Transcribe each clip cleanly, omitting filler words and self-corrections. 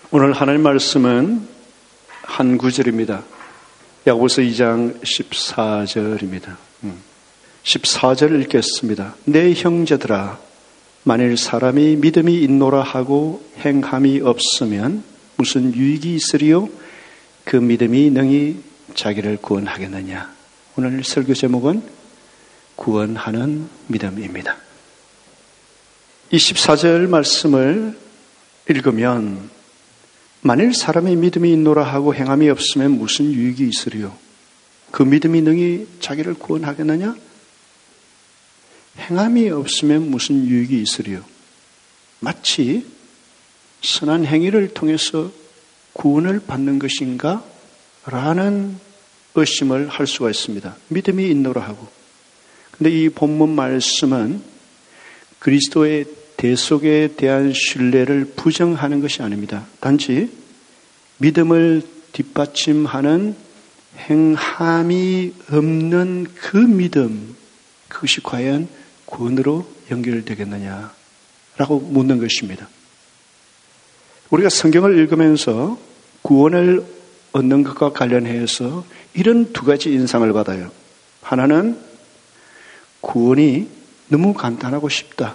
오늘 하나님 말씀은 한 구절입니다. 야고보서 2장 14절입니다. 14절 읽겠습니다. 내 형제들아, 만일 사람이 믿음이 있노라 하고 행함이 없으면 무슨 유익이 있으리요? 그 믿음이 능히 자기를 구원하겠느냐? 오늘 설교 제목은 구원하는 믿음입니다. 이 14절 말씀을 읽으면 만일 사람이 믿음이 있노라 하고 행함이 없으면 무슨 유익이 있으리요? 그 믿음이 능히 자기를 구원하겠느냐? 행함이 없으면 무슨 유익이 있으리요? 마치 선한 행위를 통해서 구원을 받는 것인가? 라는 의심을 할 수가 있습니다. 믿음이 있노라 하고. 근데 이 본문 말씀은 그리스도의 대속에 대한 신뢰를 부정하는 것이 아닙니다. 단지 믿음을 뒷받침하는 행함이 없는 그 믿음, 그것이 과연 구원으로 연결되겠느냐라고 묻는 것입니다. 우리가 성경을 읽으면서 구원을 얻는 것과 관련해서 이런 두 가지 인상을 받아요. 하나는 구원이 너무 간단하고 쉽다.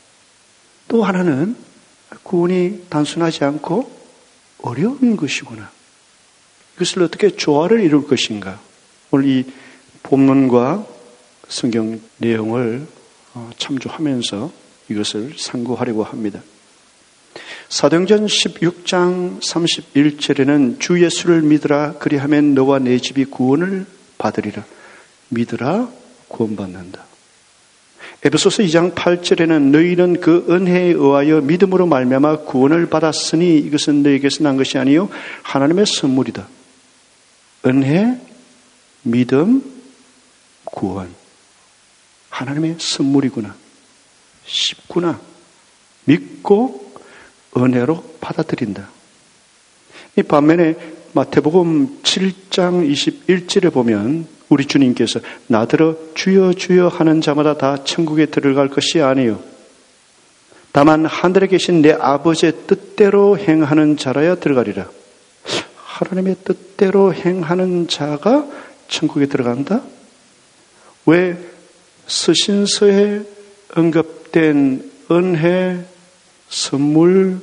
또 하나는 구원이 단순하지 않고 어려운 것이구나. 이것을 어떻게 조화를 이룰 것인가. 오늘 이 본문과 성경 내용을 참조하면서 이것을 상고하려고 합니다. 사도행전 16장 31절에는 주 예수를 믿으라 그리하면 너와 내 집이 구원을 받으리라. 믿으라 구원받는다. 에베소서 2장 8절에는 너희는 그 은혜에 의하여 믿음으로 말미암아 구원을 받았으니 이것은 너희에게서 난 것이 아니요 하나님의 선물이다. 은혜, 믿음, 구원. 하나님의 선물이구나. 쉽구나. 믿고 은혜로 받아들인다. 이 반면에 마태복음 7장 21절에 보면 우리 주님께서 나더러 주여 주여 하는 자마다 다 천국에 들어갈 것이 아니요 다만 하늘에 계신 내 아버지의 뜻대로 행하는 자라야 들어가리라. 하나님의 뜻대로 행하는 자가 천국에 들어간다? 왜 서신서에 언급된 은혜, 선물,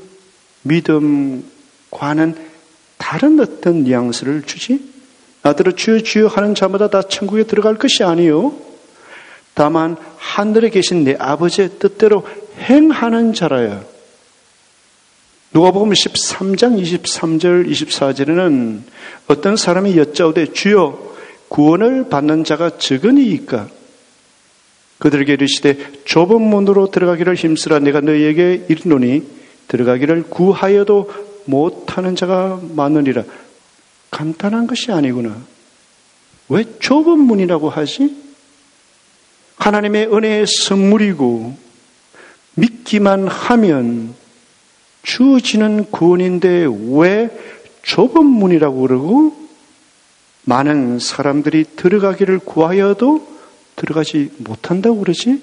믿음과는 다른 어떤 뉘앙스를 주지? 나더러 주여 주여 하는 자마다 다 천국에 들어갈 것이 아니요 다만 하늘에 계신 내 아버지의 뜻대로 행하는 자라야. 누가복음 13장 23절 24절에는 어떤 사람이 여짜오되 주여 구원을 받는 자가 적으니이까 그들에게 이르시되 좁은 문으로 들어가기를 힘쓰라. 내가 너희에게 이르노니 들어가기를 구하여도 못하는 자가 많으리라. 간단한 것이 아니구나. 왜 좁은 문이라고 하지? 하나님의 은혜의 선물이고 믿기만 하면 주어지는 구원인데 왜 좁은 문이라고 그러고 많은 사람들이 들어가기를 구하여도 들어가지 못한다고 그러지?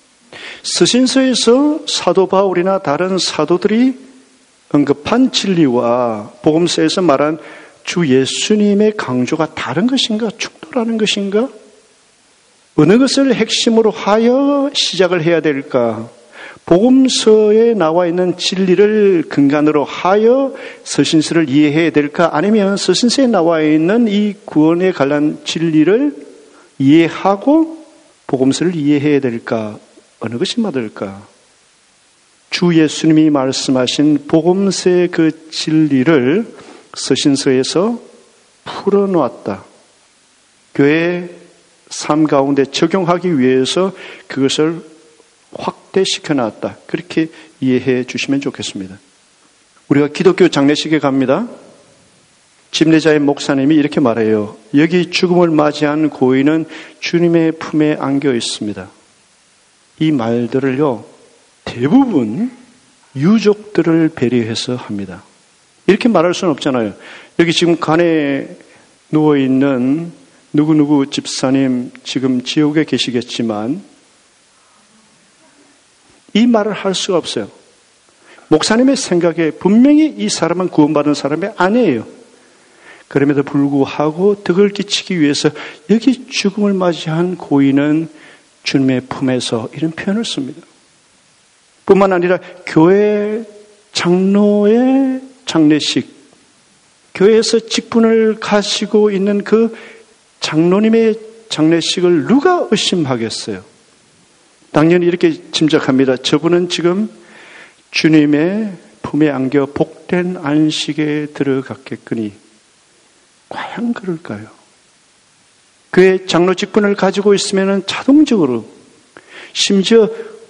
서신서에서 사도 바울이나 다른 사도들이 언급한 진리와 복음서에서 말한 주 예수님의 강조가 다른 것인가? 충돌하는 것인가? 어느 것을 핵심으로 하여 시작을 해야 될까? 복음서에 나와 있는 진리를 근간으로 하여 서신서를 이해해야 될까? 아니면 서신서에 나와 있는 이 구원에 관한 진리를 이해하고 복음서를 이해해야 될까? 어느 것이 맞을까? 주 예수님이 말씀하신 복음서의 그 진리를 서신서에서 풀어놓았다. 교회의 삶 가운데 적용하기 위해서 그것을 확대시켜 놨다. 그렇게 이해해 주시면 좋겠습니다. 우리가 기독교 장례식에 갑니다. 집례자의 목사님이 이렇게 말해요. 여기 죽음을 맞이한 고인은 주님의 품에 안겨 있습니다. 이 말들을요, 대부분 유족들을 배려해서 합니다. 이렇게 말할 수는 없잖아요. 여기 지금 간에 누워있는 누구누구 집사님 지금 지옥에 계시겠지만 이 말을 할 수가 없어요. 목사님의 생각에 분명히 이 사람은 구원받은 사람이 아니에요. 그럼에도 불구하고 덕을 끼치기 위해서 여기 죽음을 맞이한 고인은 주님의 품에서 이런 표현을 씁니다. 뿐만 아니라 교회 장로의 장례식, 교회에서 직분을 가지고 있는 그 장로님의 장례식을 누가 의심하겠어요? 당연히 이렇게 짐작합니다. 저분은 지금 주님의 품에 안겨 복된 안식에 들어갔겠거니 과연 그럴까요? 그의 장로 직분을 가지고 있으면 자동적으로, 심지어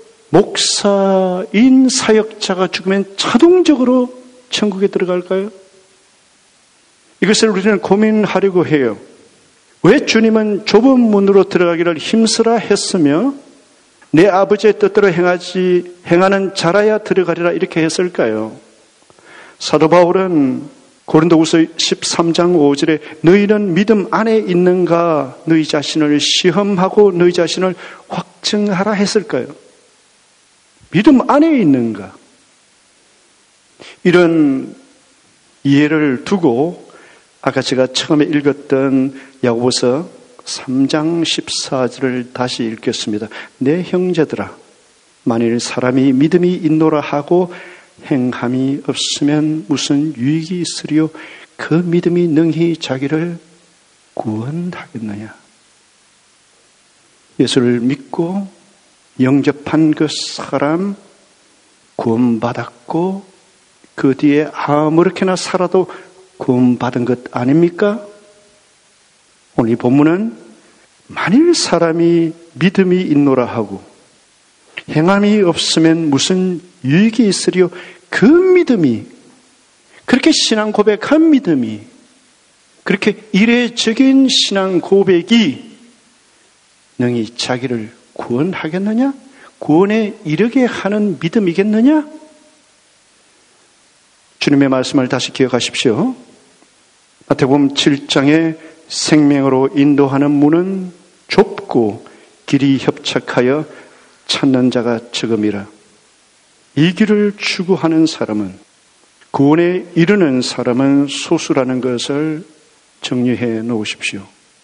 목사인 사역자가 죽으면 자동적으로 천국에 들어갈까요? 이것을 우리는 고민하려고 해요. 왜 주님은 좁은 문으로 들어가기를 힘쓰라 했으며 내 아버지의 뜻대로 행하는 자라야 들어가리라 이렇게 했을까요? 사도 바울은 고린도후서 13장 5절에 너희는 믿음 안에 있는가 너희 자신을 시험하고 너희 자신을 확증하라 했을까요? 믿음 안에 있는가? 이런 이해를 두고 아까 제가 처음에 읽었던 야고보서 3장 14절을 다시 읽겠습니다. 내 형제들아, 만일 사람이 믿음이 있노라 하고 행함이 없으면 무슨 유익이 있으리요? 그 믿음이 능히 자기를 구원하겠느냐? 예수를 믿고 영접한 그 사람 구원받았고 그 뒤에 아무렇게나 살아도 구원받은 것 아닙니까? 오늘 이 본문은 만일 사람이 믿음이 있노라 하고 행함이 없으면 무슨 유익이 있으리요? 그 믿음이, 그렇게 신앙 고백한 믿음이, 그렇게 이례적인 신앙 고백이 능히 자기를 구원하겠느냐? 구원에 이르게 하는 믿음이겠느냐? 주님의 말씀을 다시 기억하십시오. 마태복음 7장에 생명으로 인도하는 문은 좁고 길이 협착하여 찾는 자가 적음이라. 이 길을 추구하는 사람은, 구원에 이르는 사람은 소수라는 것을 정리해 놓으십시오.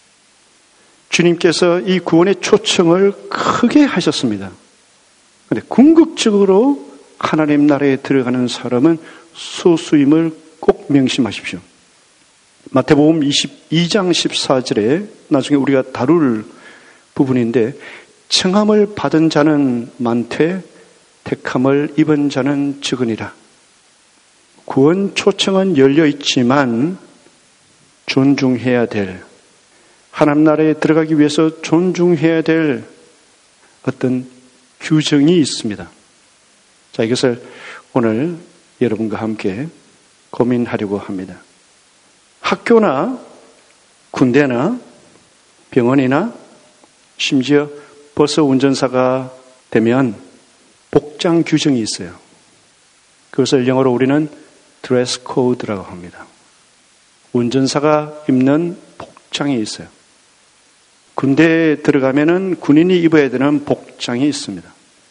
주님께서 이 구원의 초청을 크게 하셨습니다. 그런데 궁극적으로 하나님 나라에 들어가는 사람은 소수임을 꼭 명심하십시오. 마태복음 22장 14절에 나중에 우리가 다룰 부분인데 청함을 받은 자는 많되 택함을 입은 자는 적으니라. 구원 초청은 열려 있지만 존중해야 될, 하나님 나라에 들어가기 위해서 존중해야 될 어떤 규정이 있습니다. 자, 이것을 오늘 여러분과 함께 고민하려고 합니다. 학교나 군대나 병원이나 심지어 버스 운전사가 되면 복장 규정이 있어요. 그것을 영어로 우리는 드레스 코드라고 합니다. 운전사가 입는 복장이 있어요. 군대에 들어가면은 군인이 입어야 되는 복장이 있습니다.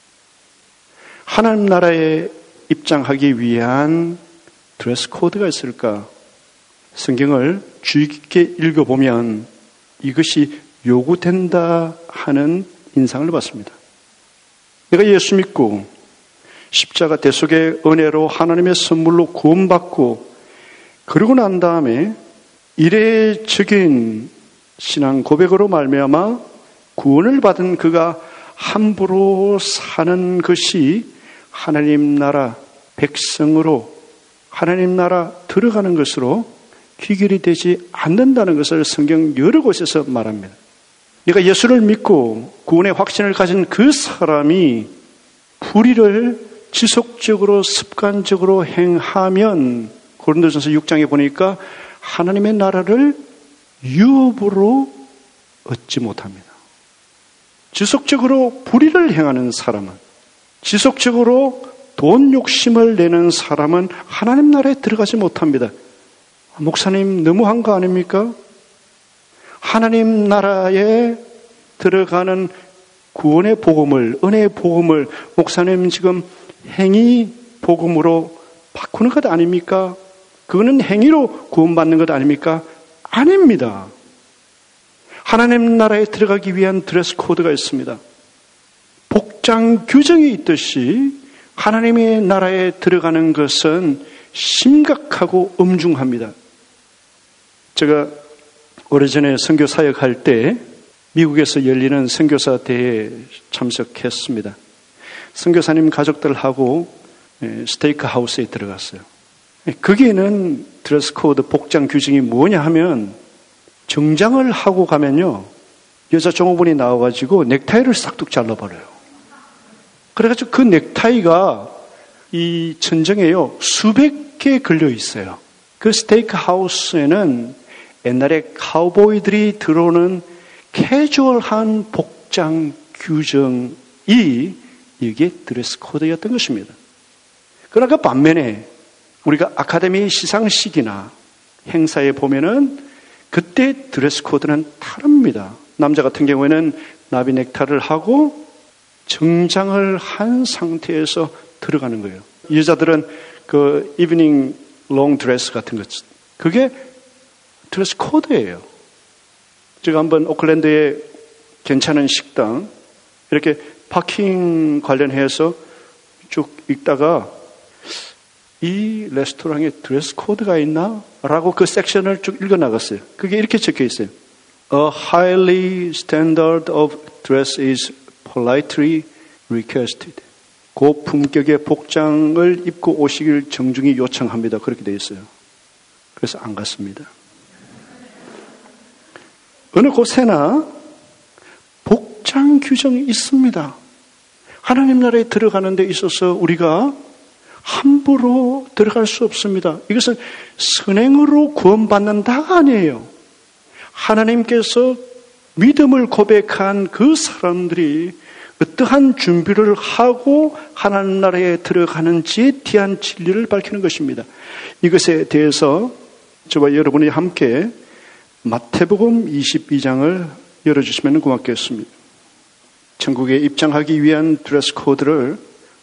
하나님 나라에 입장하기 위한 드레스 코드가 있을까? 성경을 주의 깊게 읽어보면 이것이 요구된다 하는 인상을 받습니다. 내가 예수 믿고 십자가 대속의 은혜로 하나님의 선물로 구원받고 그러고 난 다음에 이례적인 신앙 고백으로 말미암아 구원을 받은 그가 함부로 사는 것이 하나님 나라 백성으로 하나님 나라 들어가는 것으로 귀결이 되지 않는다는 것을 성경 여러 곳에서 말합니다. 내가 예수를 믿고 구원의 확신을 가진 그 사람이 불의를 지속적으로 습관적으로 행하면 고린도전서 6장에 보니까 하나님의 나라를 유업으로 얻지 못합니다. 지속적으로 불의를 행하는 사람은, 지속적으로 돈 욕심을 내는 사람은 하나님 나라에 들어가지 못합니다. 목사님 너무한 거 아닙니까? 하나님 나라에 들어가는 구원의 복음을, 은혜의 복음을 목사님 지금 행위 복음으로 바꾸는 것 아닙니까? 그거는 행위로 구원받는 것 아닙니까? 아닙니다. 하나님 나라에 들어가기 위한 드레스 코드가 있습니다. 복장 규정이 있듯이 하나님의 나라에 들어가는 것은 심각하고 엄중합니다. 제가 오래전에 선교 사역할 때 미국에서 열리는 선교사 대회에 참석했습니다. 선교사님 가족들하고 스테이크 하우스에 들어갔어요. 거기에는 드레스 코드 복장 규정이 뭐냐 하면 정장을 하고 가면요 여자 종업원이 나와가지고 넥타이를 싹둑 잘라버려요. 그래가지고 그 넥타이가 이 천정에요 수백 개 걸려 있어요. 그 스테이크 하우스에는 옛날에 카우보이들이 들어오는 캐주얼한 복장 규정이 이게 드레스 코드였던 것입니다. 그러나 그 반면에 우리가 아카데미 시상식이나 행사에 보면은 그때 드레스 코드는 다릅니다. 남자 같은 경우에는 나비 넥타이를 하고 정장을 한 상태에서 들어가는 거예요. 여자들은 그 이브닝 롱 드레스 같은 것, 그게 드레스 코드예요. 제가 한번 오클랜드에 괜찮은 식당 이렇게 파킹 관련해서 쭉 읽다가 이 레스토랑에 드레스 코드가 있나? 라고 그 섹션을 쭉 읽어나갔어요. 그게 이렇게 적혀 있어요. A highly standard of dress is politely requested. 고품격의 복장을 입고 오시길 정중히 요청합니다. 그렇게 되어 있어요. 그래서 안 갔습니다. 어느 곳에나 복장 규정이 있습니다. 하나님 나라에 들어가는 데 있어서 우리가 함부로 들어갈 수 없습니다. 이것은 선행으로 구원받는다가 아니에요. 하나님께서 믿음을 고백한 그 사람들이 어떠한 준비를 하고 하나님 나라에 들어가는지에 대한 진리를 밝히는 것입니다. 이것에 대해서 저와 여러분이 함께 마태복음 22장을 열어주시면 고맙겠습니다. 천국에 입장하기 위한 드레스 코드를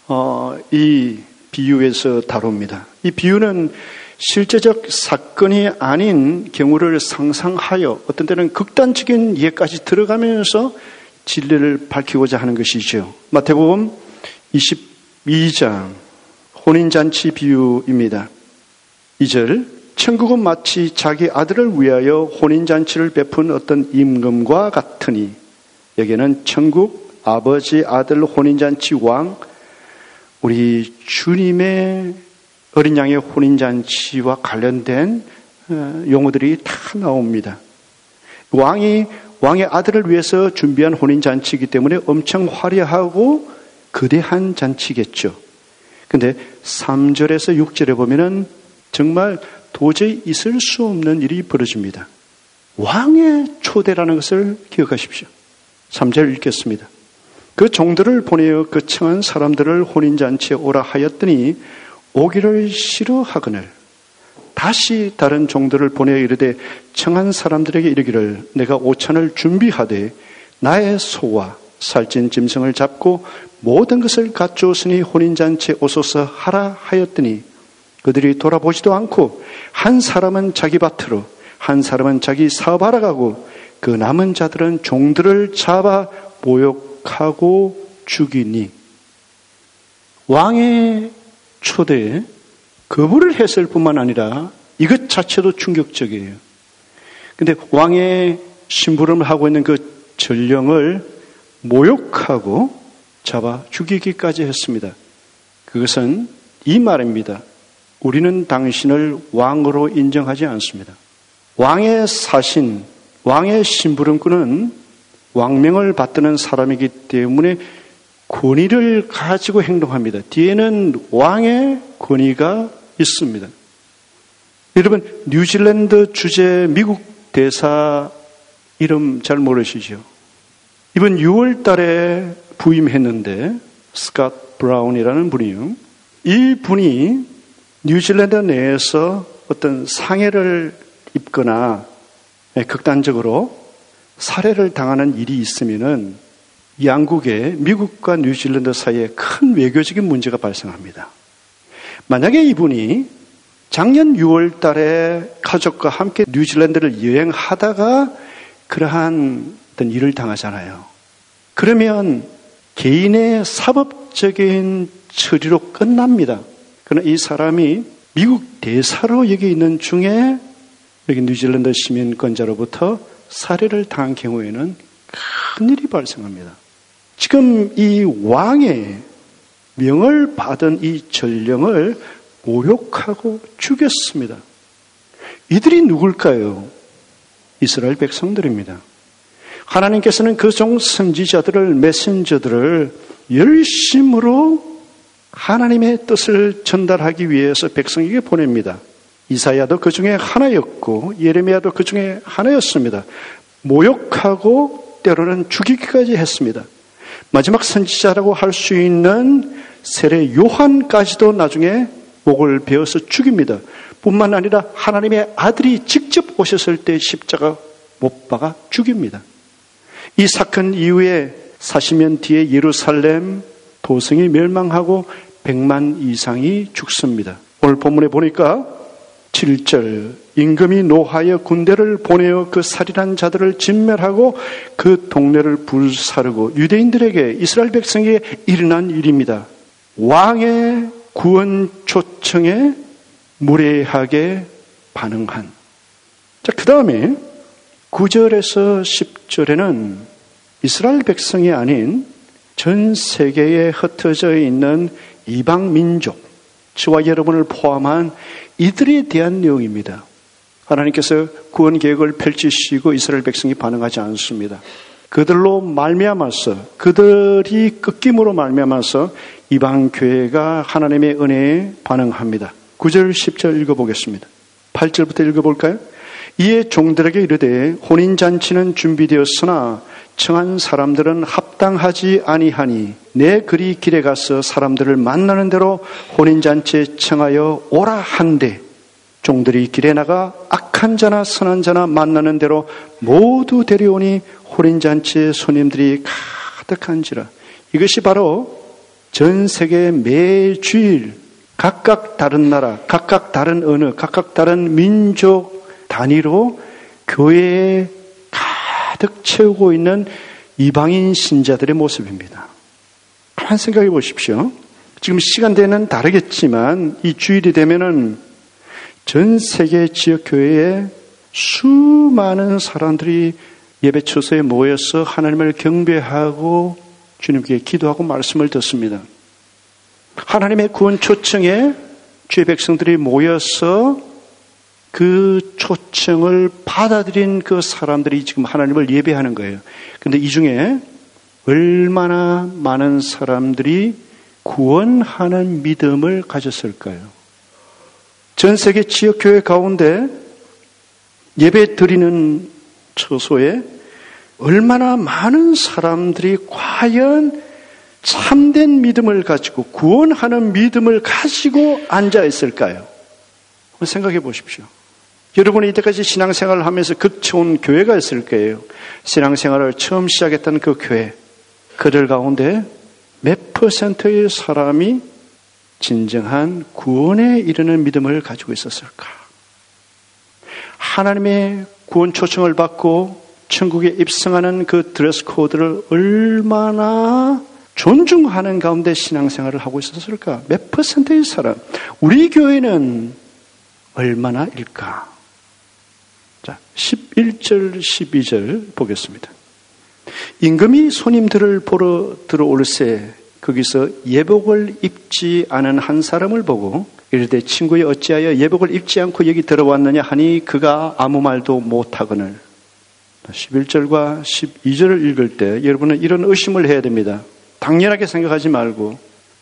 이 비유에서 다룹니다. 이 비유는 실제적 사건이 아닌 경우를 상상하여 어떤 때는 극단적인 예까지 들어가면서 진리를 밝히고자 하는 것이죠. 마태복음 22장 혼인잔치 비유입니다. 2절 천국은 마치 자기 아들을 위하여 혼인잔치를 베푼 어떤 임금과 같으니 여기에는 천국 아버지 아들 혼인잔치 왕 우리 주님의 어린 양의 혼인잔치와 관련된 용어들이 다 나옵니다. 왕의 아들을 위해서 준비한 혼인잔치이기 때문에 엄청 화려하고 거대한 잔치겠죠. 근데 3절에서 6절에 보면은 정말 도저히 있을 수 없는 일이 벌어집니다. 왕의 초대라는 것을 기억하십시오. 3절 읽겠습니다. 그 종들을 보내어 그 청한 사람들을 혼인잔치에 오라 하였더니 오기를 싫어하거늘 다시 다른 종들을 보내어 이르되 청한 사람들에게 이르기를 내가 오찬을 준비하되 나의 소와 살찐 짐승을 잡고 모든 것을 갖추었으니 혼인잔치에 오소서 하라 하였더니 그들이 돌아보지도 않고 한 사람은 자기 밭으로 한 사람은 자기 사업하러 가고 그 남은 자들은 종들을 잡아 모욕하고 죽이니 왕의 초대에 거부를 했을 뿐만 아니라 이것 자체도 충격적이에요. 근데 왕의 심부름을 하고 있는 그 전령을 모욕하고 잡아 죽이기까지 했습니다. 그것은 이 말입니다. 우리는 당신을 왕으로 인정하지 않습니다. 왕의 사신, 왕의 심부름꾼은 왕명을 받드는 사람이기 때문에 권위를 가지고 행동합니다. 뒤에는 왕의 권위가 있습니다. 여러분, 뉴질랜드 주재 미국 대사 이름 잘 모르시죠? 이번 6월 달에 부임했는데 스캇 브라운이라는 분이요. 이 분이 뉴질랜드 내에서 어떤 상해를 입거나 극단적으로 살해를 당하는 일이 있으면은 양국의 미국과 뉴질랜드 사이에 큰 외교적인 문제가 발생합니다. 만약에 이분이 작년 6월 달에 가족과 함께 뉴질랜드를 여행하다가 그러한 어떤 일을 당하잖아요. 그러면 개인의 사법적인 처리로 끝납니다. 그러나 이 사람이 미국 대사로 여기 있는 중에 여기 뉴질랜드 시민권자로부터 살해를 당한 경우에는 큰일이 발생합니다. 지금 이 왕의 명을 받은 이 전령을 모욕하고 죽였습니다. 이들이 누굴까요? 이스라엘 백성들입니다. 하나님께서는 그 종 선지자들을, 메신저들을 열심으로 하나님의 뜻을 전달하기 위해서 백성에게 보냅니다. 이사야도 그 중에 하나였고 예레미야도 그 중에 하나였습니다. 모욕하고 때로는 죽이기까지 했습니다. 마지막 선지자라고 할 수 있는 세례 요한까지도 나중에 목을 베어서 죽입니다. 뿐만 아니라 하나님의 아들이 직접 오셨을 때 십자가 못 박아 죽입니다. 이 사건 이후에 40년 뒤에 예루살렘 도성이 멸망하고 100만 이상이 죽습니다. 오늘 본문에 보니까 7절 임금이 노하여 군대를 보내어 그 살인한 자들을 진멸하고 그 동네를 불사르고 유대인들에게 이스라엘 백성에게 일어난 일입니다. 왕의 구원 초청에 무례하게 반응한. 자, 그 다음에 9절에서 10절에는 이스라엘 백성이 아닌 전 세계에 흩어져 있는 이방 민족, 저와 여러분을 포함한 이들에 대한 내용입니다. 하나님께서 구원 계획을 펼치시고 이스라엘 백성이 반응하지 않습니다. 그들로 말미암아서, 그들이 꺾임으로 말미암아서 이방 교회가 하나님의 은혜에 반응합니다. 9절 10절 읽어보겠습니다. 8절부터 읽어볼까요? 이에 종들에게 이르되 혼인잔치는 준비되었으나 청한 사람들은 합당하지 아니하니 내 그리 길에 가서 사람들을 만나는 대로 혼인잔치에 청하여 오라 한데 종들이 길에 나가 악한 자나 선한 자나 만나는 대로 모두 데려오니 혼인잔치에 손님들이 가득한지라. 이것이 바로 전 세계 매주일 각각 다른 나라, 각각 다른 언어, 각각 다른 민족 단위로 교회에 가득 채우고 있는 이방인 신자들의 모습입니다. 한번 생각해 보십시오. 지금 시간대는 다르겠지만 이 주일이 되면은 전 세계 지역 교회에 수많은 사람들이 예배 처소에 모여서 하나님을 경배하고 주님께 기도하고 말씀을 듣습니다. 하나님의 구원 초청에 주의 백성들이 모여서 그 초청을 받아들인 그 사람들이 지금 하나님을 예배하는 거예요. 그런데 이 중에 얼마나 많은 사람들이 구원하는 믿음을 가졌을까요? 전 세계 지역교회 가운데 예배 드리는 처소에 얼마나 많은 사람들이 과연 참된 믿음을 가지고 구원하는 믿음을 가지고 앉아 있을까요? 생각해 보십시오. 여러분이 이때까지 신앙생활을 하면서 극초운 교회가 있을 거예요. 신앙생활을 처음 시작했던 그 교회, 그들 가운데 몇 퍼센트의 사람이 진정한 구원에 이르는 믿음을 가지고 있었을까? 하나님의 구원 초청을 받고 천국에 입성하는 그 드레스 코드를 얼마나 존중하는 가운데 신앙생활을 하고 있었을까? 몇 퍼센트의 사람? 우리 교회는 얼마나일까? 자, 11절, 12절 보겠습니다. 임금이 손님들을 보러 들어올세 거기서 예복을 입지 않은 한 사람을 보고 이르되 친구여 어찌하여 예복을 입지 않고 여기 들어왔느냐 하니 그가 아무 말도 못하거늘. 11절과 12절을 읽을 때 여러분은 이런 의심을 해야 됩니다. 당연하게 생각하지 말고,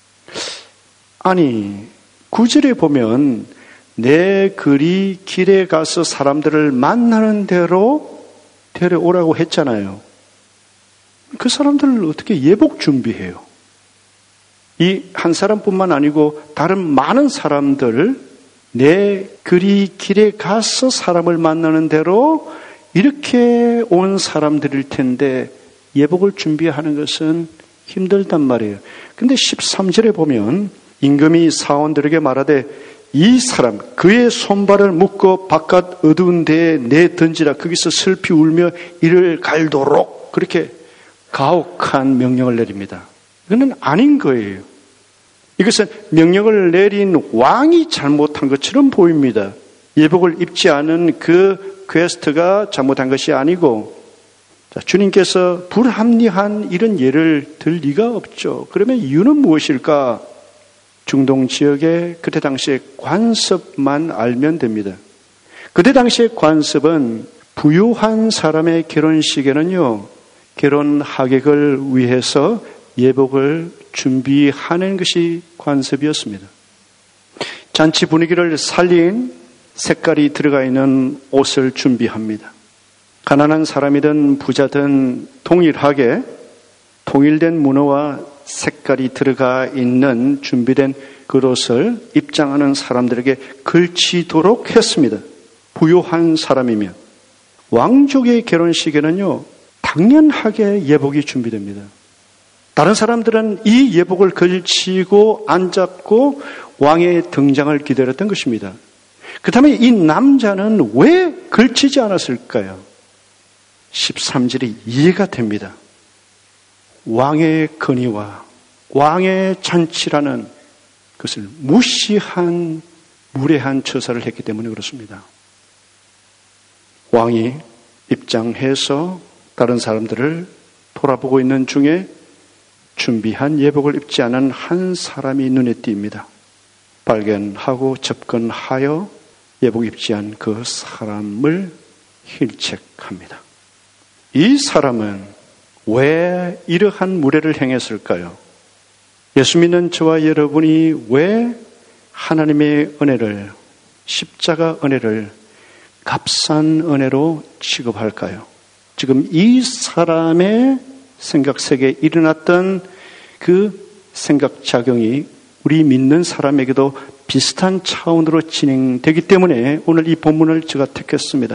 아니 9절에 보면 내 그리 길에 가서 사람들을 만나는 대로 데려오라고 했잖아요. 그 사람들을 어떻게 예복 준비해요? 이 한 사람뿐만 아니고 다른 많은 사람들, 내 그리 길에 가서 사람을 만나는 대로 이렇게 온 사람들일 텐데 예복을 준비하는 것은 힘들단 말이에요. 근데 13절에 보면 임금이 사원들에게 말하되 이 사람 그의 손발을 묶어 바깥 어두운 데에 내던지라. 거기서 슬피 울며 이를 갈도록, 그렇게 가혹한 명령을 내립니다. 이거는 아닌 거예요. 이것은 명령을 내린 왕이 잘못한 것처럼 보입니다. 예복을 입지 않은 그 퀘스트가 잘못한 것이 아니고, 주님께서 불합리한 이런 예를 들 리가 없죠. 그러면 이유는 무엇일까? 중동 지역의 그때 당시의 관습만 알면 됩니다. 그때 당시의 관습은 부유한 사람의 결혼식에는요, 결혼 하객을 위해서 예복을 준비하는 것이 관습이었습니다. 잔치 분위기를 살린 색깔이 들어가 있는 옷을 준비합니다. 가난한 사람이든 부자든 동일하게 통일된 문화와 색깔이 들어가 있는 준비된 그옷을 입장하는 사람들에게 걸치도록 했습니다. 부유한 사람이면. 왕족의 결혼식에는요, 당연하게 예복이 준비됩니다. 다른 사람들은 이 예복을 걸치고 앉았고 왕의 등장을 기다렸던 것입니다. 그렇다면 이 남자는 왜 걸치지 않았을까요? 13절이 이해가 됩니다. 왕의 건의와 왕의 잔치라는 것을 무시한 무례한 처사를 했기 때문에 그렇습니다. 왕이 입장해서 다른 사람들을 돌아보고 있는 중에 준비한 예복을 입지 않은 한 사람이 눈에 띕니다. 발견하고 접근하여 예복 입지 않은 그 사람을 힐책합니다. 이 사람은 왜 이러한 무례를 행했을까요? 예수 믿는 저와 여러분이 왜 하나님의 은혜를, 십자가 은혜를 값싼 은혜로 취급할까요? 지금 이 사람의 생각 세계에 일어났던 그 생각작용이 우리 믿는 사람에게도 비슷한 차원으로 진행되기 때문에 오늘 이 본문을 제가 택했습니다.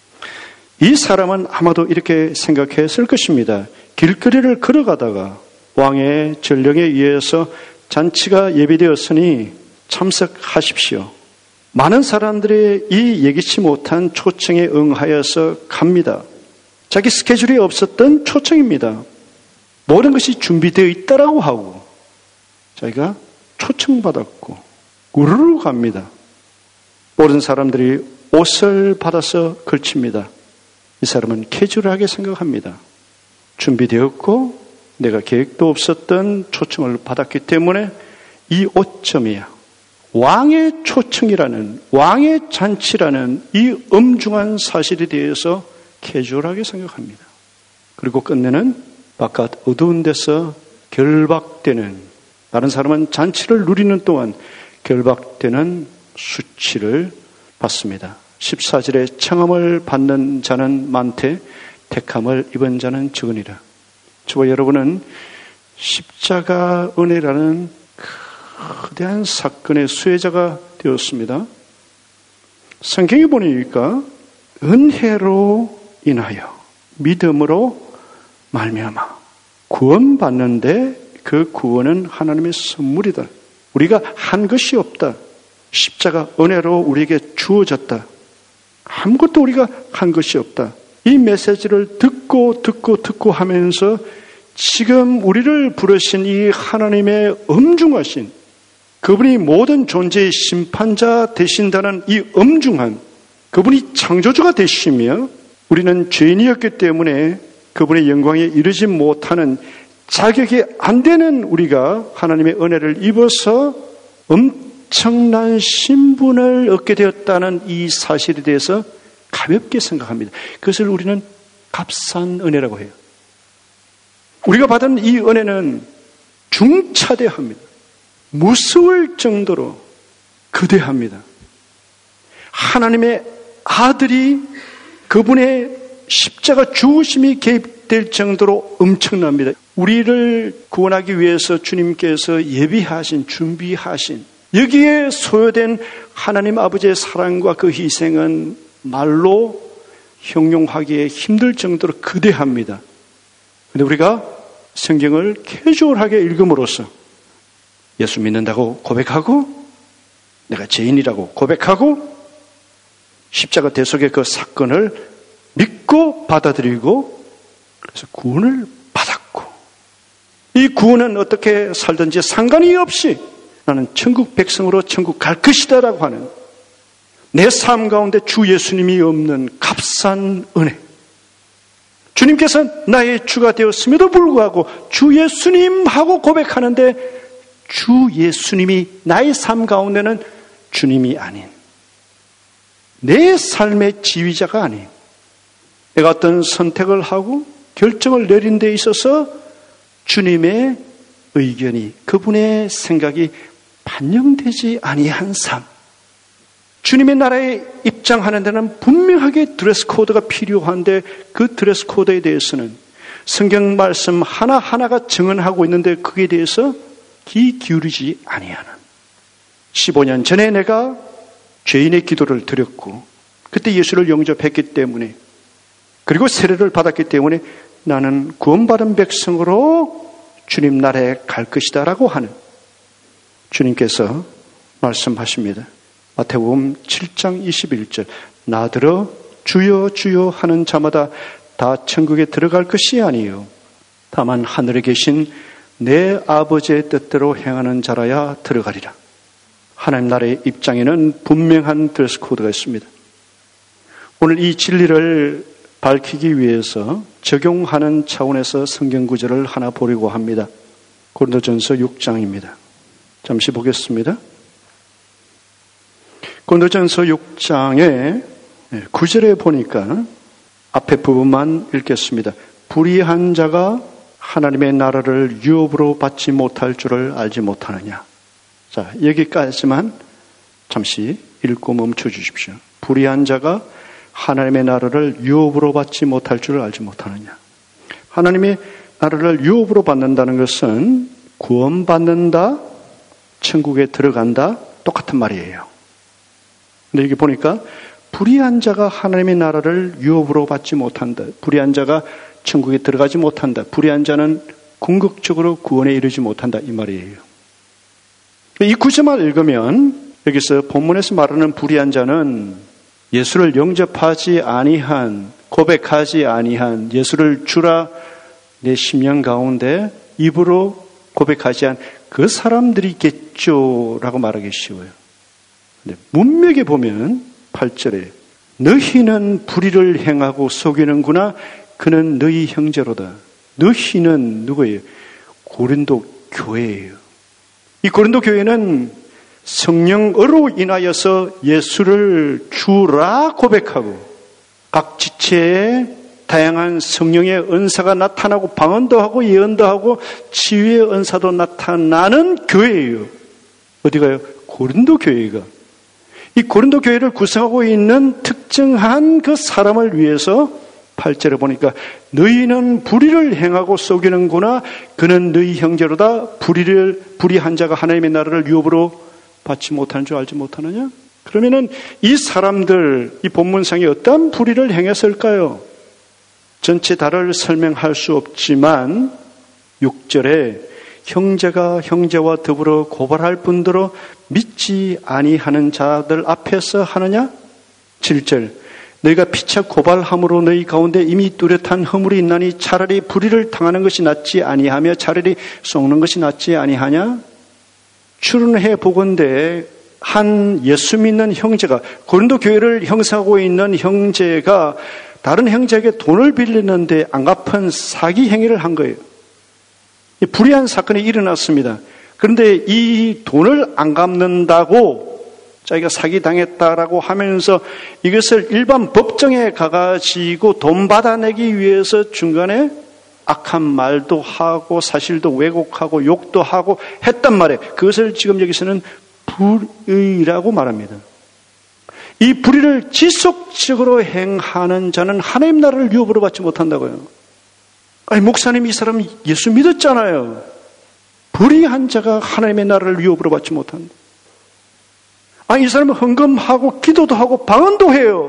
이 사람은 아마도 이렇게 생각했을 것입니다. 길거리를 걸어가다가 왕의 전령에 의해서 잔치가 예비되었으니 참석하십시오. 많은 사람들이 이 예기치 못한 초청에 응하여서 갑니다. 자기 스케줄이 없었던 초청입니다. 모든 것이 준비되어 있다라고 하고 자기가 초청받았고 우르르 갑니다. 모든 사람들이 옷을 받아서 걸칩니다. 이 사람은 캐주얼하게 생각합니다. 준비되었고 내가 계획도 없었던 초청을 받았기 때문에 이 옷점이야. 왕의 초청이라는, 왕의 잔치라는 이 엄중한 사실에 대해서 캐주얼하게 생각합니다. 그리고 끝내는 바깥 어두운 데서 결박되는, 다른 사람은 잔치를 누리는 동안 결박되는 수치를 받습니다. 14절에 청함을 받는 자는 많되 택함을 입은 자는 적으니라. 저와 여러분은 십자가 은혜라는 거대한 사건의 수혜자가 되었습니다. 성경에 보니까 은혜로 인하여 믿음으로 말미암아 구원받는데 그 구원은 하나님의 선물이다. 우리가 한 것이 없다. 십자가 은혜로 우리에게 주어졌다. 아무것도 우리가 한 것이 없다. 이 메시지를 듣고 하면서 지금 우리를 부르신 이 하나님의 엄중하신, 그분이 모든 존재의 심판자 되신다는 이 엄중한, 그분이 창조주가 되시며 우리는 죄인이었기 때문에 그분의 영광에 이르지 못하는, 자격이 안 되는 우리가 하나님의 은혜를 입어서 엄청난 신분을 얻게 되었다는 이 사실에 대해서 가볍게 생각합니다. 그것을 우리는 값싼 은혜라고 해요. 우리가 받은 이 은혜는 중차대합니다. 무서울 정도로 거대합니다. 하나님의 아들이 그분의 십자가 죽으심이 개입될 정도로 엄청납니다. 우리를 구원하기 위해서 주님께서 예비하신, 준비하신, 여기에 소요된 하나님 아버지의 사랑과 그 희생은 말로 형용하기에 힘들 정도로 거대합니다. 그런데 우리가 성경을 캐주얼하게 읽음으로써 예수 믿는다고 고백하고 내가 죄인이라고 고백하고 십자가 대속의 그 사건을 믿고 받아들이고 그래서 구원을 받았고 이 구원은 어떻게 살든지 상관이 없이 나는 천국 백성으로 천국 갈 것이다라고 하는 내 삶 가운데 주 예수님이 없는 값싼 은혜. 주님께서 나의 주가 되었음에도 불구하고 주 예수님하고 고백하는데 주 예수님이 나의 삶 가운데는 주님이 아닌 내 삶의 지휘자가 아닌 내가 어떤 선택을 하고 결정을 내린 데 있어서 주님의 의견이 그분의 생각이 반영되지 아니한 삶. 주님의 나라에 입장하는 데는 분명하게 드레스 코드가 필요한데 그 드레스 코드에 대해서는 성경 말씀 하나하나가 증언하고 있는데 그에 대해서 귀 기울이지 아니하는 15년 전에 내가 죄인의 기도를 드렸고 그때 예수를 영접했기 때문에 그리고 세례를 받았기 때문에 나는 구원받은 백성으로 주님 나라에 갈 것이다 라고 하는 주님께서 말씀하십니다. 마태복음 7장 21절 나더러 주여 주여 하는 자마다 다 천국에 들어갈 것이 아니요 다만 하늘에 계신 내 아버지의 뜻대로 행하는 자라야 들어가리라. 하나님 나라의 입장에는 분명한 드레스 코드가 있습니다. 오늘 이 진리를 밝히기 위해서 적용하는 차원에서 성경 구절을 하나 보려고 합니다. 고린도전서 6장입니다. 잠시 보겠습니다. 고린도전서 6장의 9절에 보니까 앞에 부분만 읽겠습니다. 불의한 자가 하나님의 나라를 유업으로 받지 못할 줄을 알지 못하느냐. 자, 여기까지만 잠시 읽고 멈춰 주십시오. 불의한 자가 하나님의 나라를 유업으로 받지 못할 줄을 알지 못하느냐. 하나님의 나라를 유업으로 받는다는 것은 구원받는다, 천국에 들어간다, 똑같은 말이에요. 근데 여기 보니까 불의한 자가 하나님의 나라를 유업으로 받지 못한다. 불의한 자가 천국에 들어가지 못한다. 불의한 자는 궁극적으로 구원에 이르지 못한다. 이 말이에요. 이 구절만 읽으면 여기서 본문에서 말하는 불의한 자는 예수를 영접하지 아니한, 고백하지 아니한, 예수를 주라 내 심령 가운데 입으로 고백하지 않은 그 사람들이겠죠 라고 말하기 쉬워요. 근데 문맥에 보면 8절에 너희는 불의를 행하고 속이는구나. 그는 너희 형제로다. 너희는 누구예요? 고린도 교회예요. 이 고린도 교회는 성령으로 인하여서 예수를 주라 고백하고 각 지체에 다양한 성령의 은사가 나타나고 방언도 하고 예언도 하고 치유의 은사도 나타나는 교회예요. 어디가요? 고린도 교회가. 이 고린도 교회를 구성하고 있는 특정한 그 사람을 위해서 8절에 보니까 너희는 불의를 행하고 속이는구나. 그는 너희 형제로다. 불의한 자가 하나님의 나라를 유업으로 받지 못하는 줄 알지 못하느냐? 그러면은 이 사람들, 이 본문상에 어떤 불의를 행했을까요? 전체 다를 설명할 수 없지만 6절에 형제가 형제와 더불어 고발할 뿐더러 믿지 아니하는 자들 앞에서 하느냐? 7절 너희가 피차 고발함으로 너희 가운데 이미 뚜렷한 허물이 있나니 차라리 불의를 당하는 것이 낫지 아니하며 차라리 속는 것이 낫지 아니하냐? 출은해 보건대 한 예수 믿는 형제가 고린도 교회를 형성하고 있는 형제가 다른 형제에게 돈을 빌리는데 안 갚은 사기 행위를 한 거예요. 불의한 사건이 일어났습니다. 그런데 이 돈을 안 갚는다고 자기가 사기당했다라고 하면서 이것을 일반 법정에 가가지고 돈 받아내기 위해서 중간에 악한 말도 하고 사실도 왜곡하고 욕도 하고 했단 말이에요. 그것을 지금 여기서는 불의라고 말합니다. 이 불의를 지속적으로 행하는 자는 하나님 나라를 유업으로 받지 못한다고요. 아니 목사님 이 사람 예수 믿었잖아요. 불의한 자가 하나님의 나라를 유업으로 받지 못한다. 아니 이 사람은 헌금하고 기도도 하고 방언도 해요.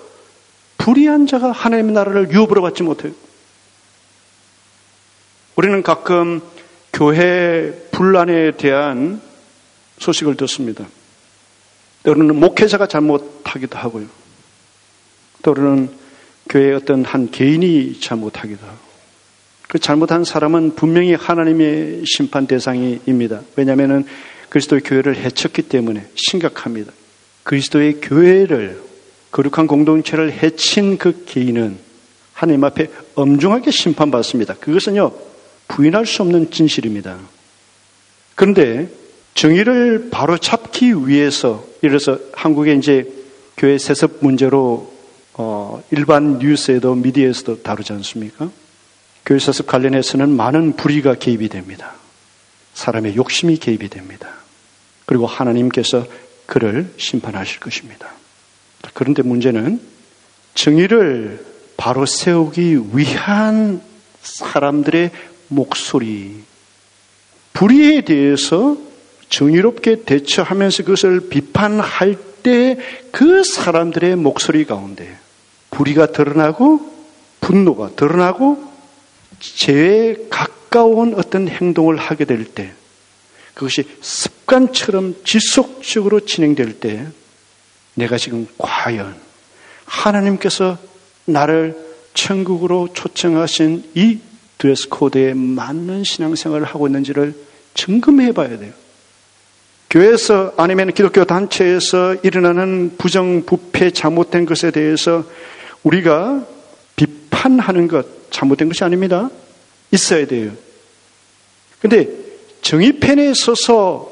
불의한 자가 하나님의 나라를 유업으로 받지 못해요. 우리는 가끔 교회 분란에 대한 소식을 듣습니다. 때로는 목회자가 잘못하기도 하고요. 때로는 교회의 어떤 한 개인이 잘못하기도 하고. 그 잘못한 사람은 분명히 하나님의 심판 대상입니다. 왜냐하면 그리스도의 교회를 해쳤기 때문에 심각합니다. 그리스도의 교회를, 거룩한 공동체를 해친 그 개인은 하나님 앞에 엄중하게 심판받습니다. 그것은요, 부인할 수 없는 진실입니다. 그런데 정의를 바로잡기 위해서, 예를 들어서 한국에 이제 교회 세습 문제로 일반 뉴스에도 미디어에서도 다루지 않습니까? 교회 세습 관련해서는 많은 불의가 개입이 됩니다. 사람의 욕심이 개입이 됩니다. 그리고 하나님께서 그를 심판하실 것입니다. 그런데 문제는 정의를 바로 세우기 위한 사람들의 목소리, 불의에 대해서 정의롭게 대처하면서 그것을 비판할 때 그 사람들의 목소리 가운데 불의가 드러나고 분노가 드러나고 죄에 가까운 어떤 행동을 하게 될 때, 그것이 습관처럼 지속적으로 진행될 때 내가 지금 과연 하나님께서 나를 천국으로 초청하신 이 드레스 코드에 맞는 신앙생활을 하고 있는지를 점검해 봐야 돼요. 교회에서 아니면 기독교 단체에서 일어나는 부정부패 잘못된 것에 대해서 우리가 비판하는 것 잘못된 것이 아닙니다. 있어야 돼요. 그런데 정의편에 서서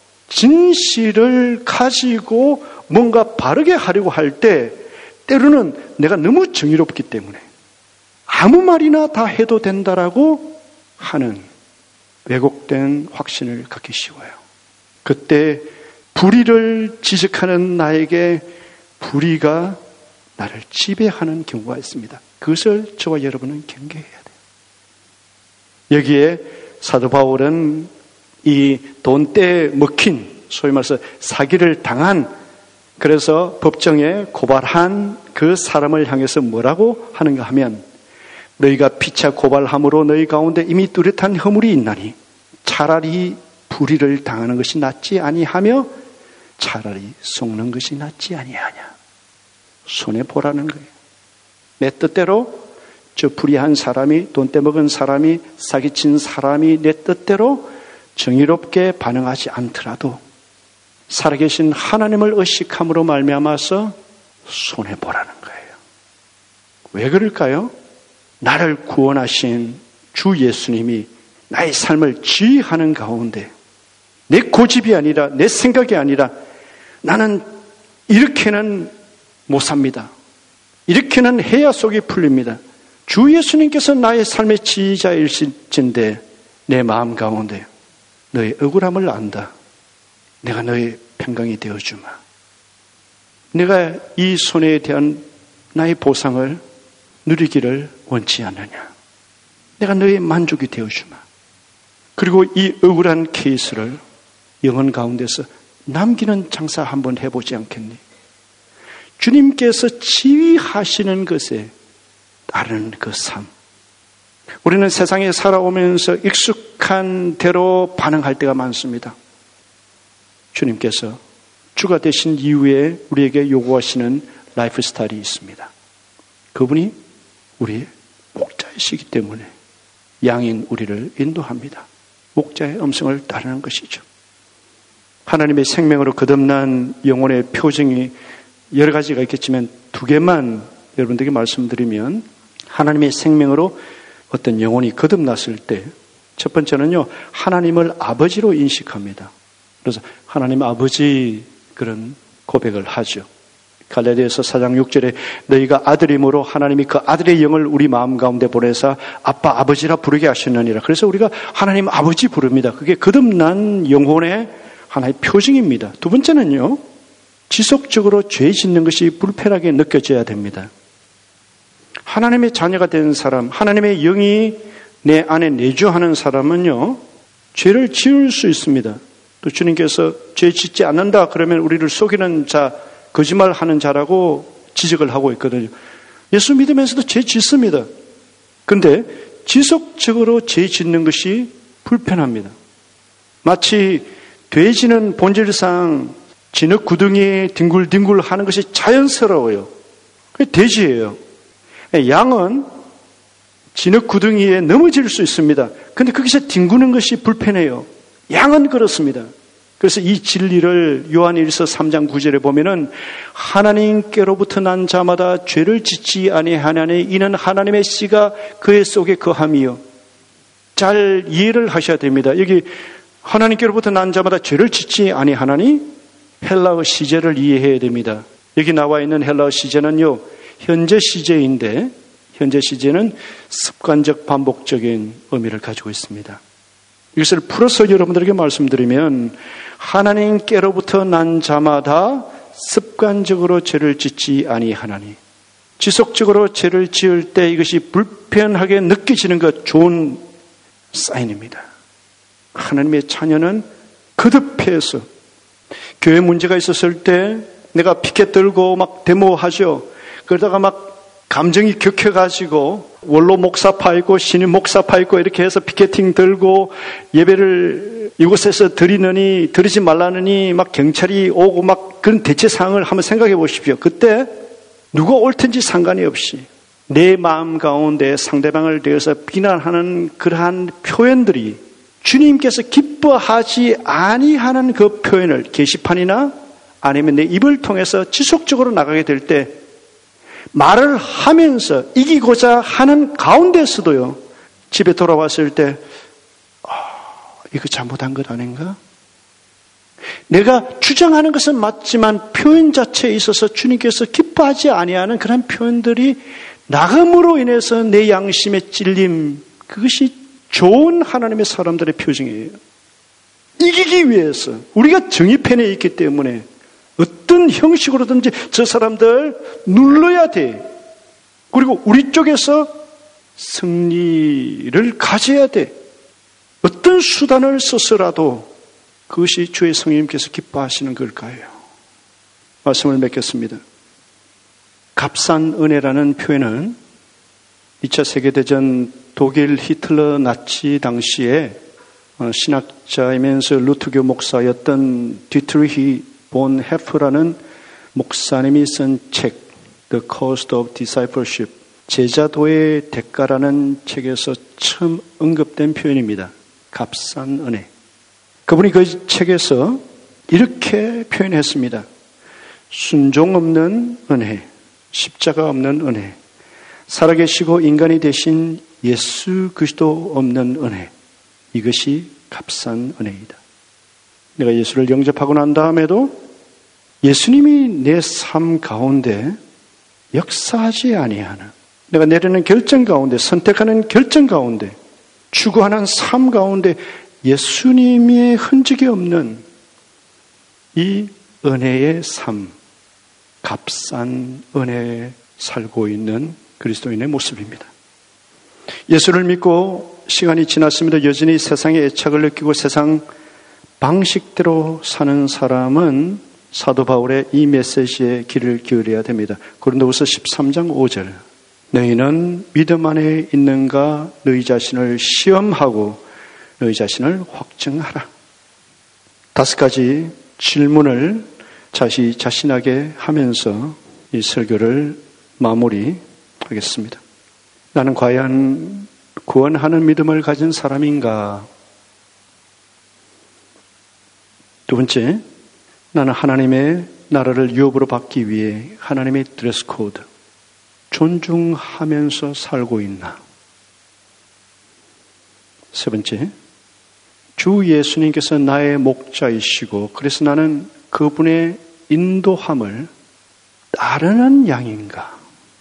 진실을 가지고 뭔가 바르게 하려고 할 때 때로는 내가 너무 정의롭기 때문에 아무 말이나 다 해도 된다라고 하는 왜곡된 확신을 갖기 쉬워요. 그때 불의를 지적하는 나에게 불의가 나를 지배하는 경우가 있습니다. 그것을 저와 여러분은 경계해야 돼요. 여기에 사도 바울은 이 돈대에 먹힌, 소위 말해서 사기를 당한, 그래서 법정에 고발한 그 사람을 향해서 뭐라고 하는가 하면, 너희가 피차 고발함으로 너희 가운데 이미 뚜렷한 허물이 있나니 차라리 불의를 당하는 것이 낫지 아니하며 차라리 속는 것이 낫지 아니하냐. 손해보라는 거예요. 내 뜻대로 저 불의한 사람이, 돈 떼먹은 사람이, 사기친 사람이 내 뜻대로 정의롭게 반응하지 않더라도 살아계신 하나님을 의식함으로 말미암아서 손해보라는 거예요. 왜 그럴까요? 나를 구원하신 주 예수님이 나의 삶을 지휘하는 가운데 내 고집이 아니라, 내 생각이 아니라 나는 이렇게는 못 삽니다. 이렇게는 해야 속이 풀립니다. 주 예수님께서 나의 삶의 지휘자일진데 내 마음 가운데 너의 억울함을 안다. 내가 너의 평강이 되어주마. 내가 이 손해에 대한 나의 보상을 누리기를 원치 않느냐. 내가 너의 만족이 되어주마. 그리고 이 억울한 케이스를 영혼 가운데서 남기는 장사 한번 해보지 않겠니? 주님께서 지휘하시는 것에 따르는 그 삶. 우리는 세상에 살아오면서 익숙한 대로 반응할 때가 많습니다. 주님께서 주가 되신 이후에 우리에게 요구하시는 라이프 스타일이 있습니다. 그분이 우리의 목자이시기 때문에 양인 우리를 인도합니다. 목자의 음성을 따르는 것이죠. 하나님의 생명으로 거듭난 영혼의 표징이 여러 가지가 있겠지만 두 개만 여러분들에게 말씀드리면, 하나님의 생명으로 어떤 영혼이 거듭났을 때 첫 번째는요, 하나님을 아버지로 인식합니다. 그래서 하나님 아버지 그런 고백을 하죠. 갈라디아서 4장 6절에 너희가 아들이므로 하나님이 그 아들의 영을 우리 마음 가운데 보내사 아빠 아버지라 부르게 하셨느니라. 그래서 우리가 하나님 아버지 부릅니다. 그게 거듭난 영혼의 하나의 표징입니다. 두 번째는요, 지속적으로 죄 짓는 것이 불편하게 느껴져야 됩니다. 하나님의 자녀가 된 사람, 하나님의 영이 내 안에 내주하는 사람은요, 죄를 지을 수 있습니다. 또 주님께서 죄 짓지 않는다 그러면 우리를 속이는 자, 거짓말하는 자라고 지적을 하고 있거든요. 예수 믿으면서도 죄 짓습니다. 그런데 지속적으로 죄 짓는 것이 불편합니다. 마치 돼지는 본질상 진흙 구덩이에 뒹굴뒹굴 하는 것이 자연스러워요. 그게 돼지예요. 양은 진흙 구덩이에 넘어질 수 있습니다. 그런데 거기서 뒹구는 것이 불편해요. 양은 그렇습니다. 그래서 이 진리를 요한일서 3장 9절에 보면은 하나님께로부터 난 자마다 죄를 짓지 아니하나니 이는 하나님의 씨가 그의 속에 거함이요. 잘 이해를 하셔야 됩니다. 여기 하나님께로부터 난 자마다 죄를 짓지 아니하나니 헬라어 시제를 이해해야 됩니다. 여기 나와 있는 헬라어 시제는요, 현재 시제인데 현재 시제는 습관적 반복적인 의미를 가지고 있습니다. 이것을 풀어서 여러분들에게 말씀드리면 하나님께로부터 난 자마다 습관적으로 죄를 짓지 아니하나니, 지속적으로 죄를 지을 때 이것이 불편하게 느껴지는 것 좋은 사인입니다. 하나님의 자녀는 거듭해서 교회 문제가 있었을 때 내가 피켓 들고 막 데모하죠. 그러다가 막 감정이 격해가지고 원로 목사파 있고 신임 목사파 있고 이렇게 해서 피켓팅 들고 예배를 이곳에서 드리지 말라느니 막 경찰이 오고 막 그런 대체 상황을 한번 생각해 보십시오. 그때 누가 옳든지 상관이 없이 내 마음 가운데 상대방을 대해서 비난하는 그러한 표현들이 주님께서 기뻐하지 아니하는 그 표현을 게시판이나 아니면 내 입을 통해서 지속적으로 나가게 될 때 말을 하면서 이기고자 하는 가운데서도요, 집에 돌아왔을 때 이거 잘못한 것 아닌가? 내가 주장하는 것은 맞지만 표현 자체에 있어서 주님께서 기뻐하지 아니하는 그런 표현들이 나감으로 인해서 내 양심의 찔림, 그것이 좋은 하나님의 사람들의 표징이에요. 이기기 위해서 우리가 정의편에 있기 때문에 어떤 형식으로든지 저 사람들 눌러야 돼. 그리고 우리 쪽에서 승리를 가져야 돼. 어떤 수단을 써서라도 그것이 주의 성령님께서 기뻐하시는 걸까요? 말씀을 맺겠습니다. 값싼 은혜라는 표현은 2차 세계대전 독일 히틀러 나치 당시에 신학자이면서 루트교 목사였던 디트리히 본 헤프라는 목사님이 쓴 책 The Cost of Discipleship, 제자도의 대가라는 책에서 처음 언급된 표현입니다. 값싼 은혜. 그분이 그 책에서 이렇게 표현했습니다. 순종 없는 은혜, 십자가 없는 은혜, 살아계시고 인간이 되신 예수 그리스도 없는 은혜, 이것이 값싼 은혜이다. 내가 예수를 영접하고 난 다음에도 예수님이 내 삶 가운데 역사하지 아니하는, 내가 내리는 결정 가운데, 선택하는 결정 가운데, 추구하는 삶 가운데 예수님의 흔적이 없는 이 은혜의 삶, 값싼 은혜에 살고 있는 그리스도인의 모습입니다. 예수를 믿고 시간이 지났습니다. 여전히 세상의 애착을 느끼고 세상 방식대로 사는 사람은 사도 바울의 이 메시지에 귀를 기울여야 됩니다. 고린도후서 13장 5절. 너희는 믿음 안에 있는가 너희 자신을 시험하고 너희 자신을 확증하라. 5가지 질문을 자신에게 하면서 이 설교를 마무리하겠습니다. 나는 과연 구원하는 믿음을 가진 사람인가? 두 번째, 나는 하나님의 나라를 유업으로 받기 위해 하나님의 드레스 코드, 존중하면서 살고 있나? 세 번째, 주 예수님께서 나의 목자이시고 그래서 나는 그분의 인도함을 따르는 양인가?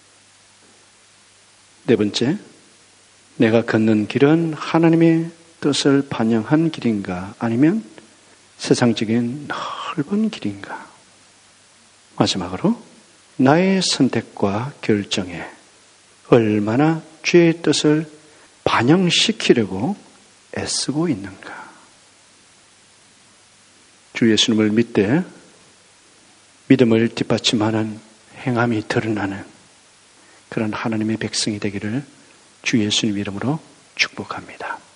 네 번째, 내가 걷는 길은 하나님의 뜻을 반영한 길인가? 아니면 세상적인 넓은 길인가? 마지막으로 나의 선택과 결정에 얼마나 주의 뜻을 반영시키려고 애쓰고 있는가? 주 예수님을 믿되 믿음을 뒷받침하는 행함이 드러나는 그런 하나님의 백성이 되기를 주 예수님 이름으로 축복합니다.